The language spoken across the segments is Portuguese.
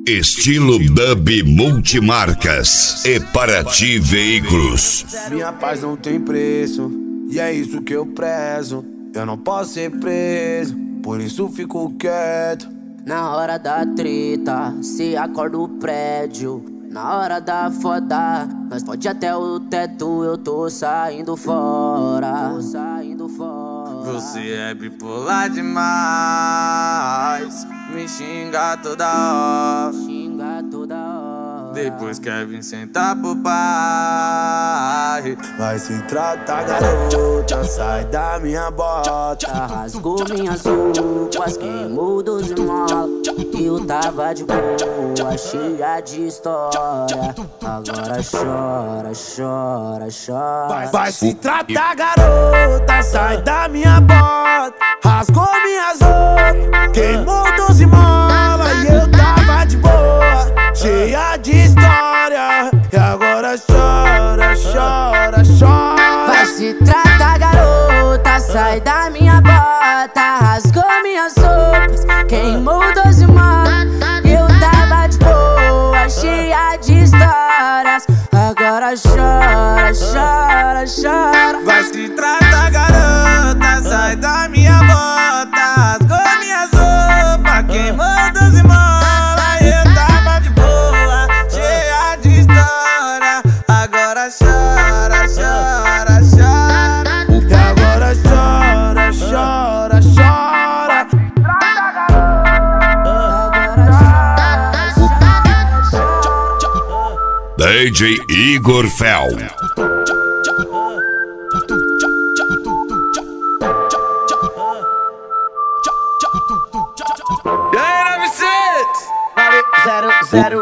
Estilo Dub Multimarcas e Paraty Veículos. Minha paz não tem preço, e é isso que eu prezo. Eu não posso ser preso, por isso fico quieto. Na hora da treta, se acorda o prédio. Na hora da foda, nós pode até o teto. Eu tô saindo fora. Você é bipolar demais, me xinga toda hora. Depois quer vir sentar pro pai. Vai se tratar, garota, sai da minha bota. Rasgou minhas roupas, queimou 12 molas. Eu tava de boa, cheia de história. Agora chora, chora, chora. Vai se tratar, garota, sai da minha bota. Rasgou minhas roupas, queimou 12 molas. E eu tava de boa, cheia de história. E agora chora, chora, chora. Vai se tratar, garota, sai da minha bota. Rasgou minhas roupas, queimou 12 molas. Eu tava de boa, cheia de histórias. Agora chora, chora, chora. Vai se tratar, garota, sai da minha bota. Rasgou minhas roupas, queimou 12 molas. Eu tava de boa, cheia de história. Agora chora, chora, chora. E agora chora, chora, chora. DJ Igor Fel. E aí, 0-0.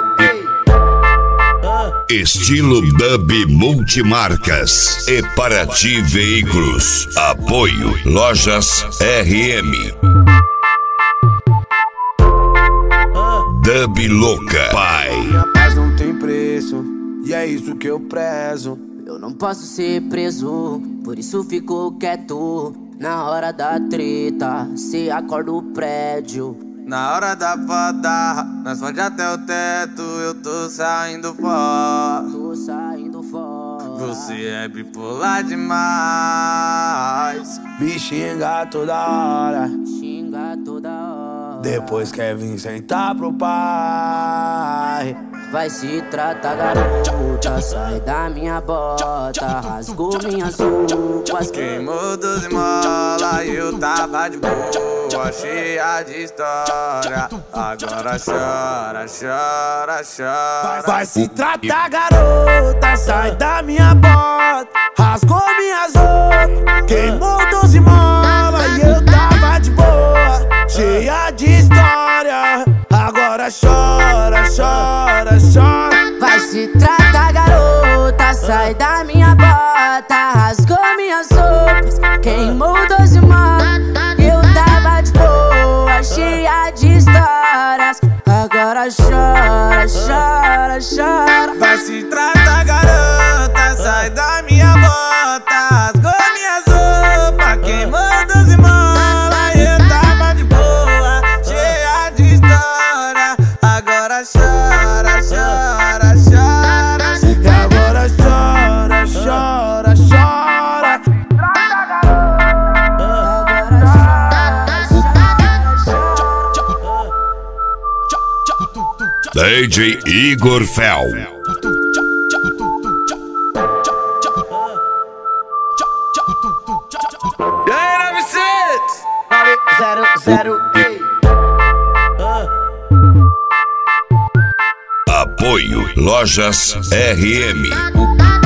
Estilo Dub Multimarcas e Paraty Veículos. Apoio Lojas RM. Dub Louca Pai. Minha paz não tem preço, e é isso que eu prezo. Eu não posso ser preso, por isso fico quieto. Na hora da treta, se acorda o prédio. na hora da foda, nós pode até o teto. Eu tô saindo fora. Você é bipolar demais. Me xinga toda hora, depois quer vir sentar pro pai. Vai se tratar, garota, sai da minha bota. Rasgou minhas roupas, Queimou 12 molas e eu tava de boa, cheia de história. Agora chora, chora, chora. Vai se tratar, garota, sai da minha bota. Rasgou minhas roupas, queimou 12 molas. E eu tava de boa, cheia de história. Agora chora, chora, chora. vai se tratar, garota, sai da minha bota. Rasgou minhas roupas, queimou 12 molas. Eu tava de boa, cheia de histórias. Agora chora, chora, chora. Vai se tratar, garota, sai da minha bota. Rasgou minhas roupas, queimou 12 molas. Eu tava de boa, cheia de história. Agora chora, chora, chora. E agora chora, chora, chora. DJ Igor Fel. E aí, 0-0. Apoio Lojas RM.